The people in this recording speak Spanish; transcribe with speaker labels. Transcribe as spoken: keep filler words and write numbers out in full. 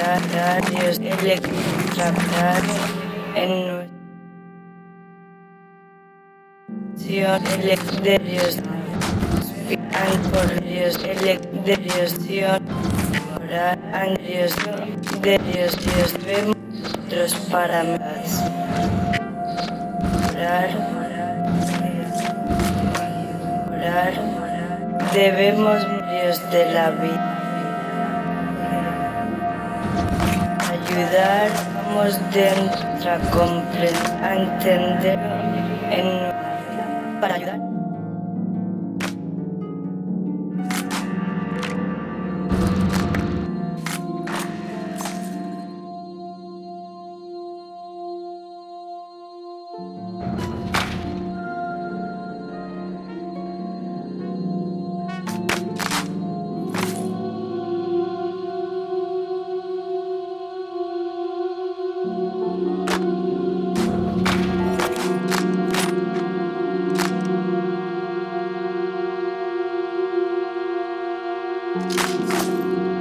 Speaker 1: horarios electrocutados en nutrición electrios horarios electrios horarios electrios vemos otros parámetros orar orar debemos medios de la vida ayudar vamos dentro a comprender a entender en para ayudar
Speaker 2: Thank you.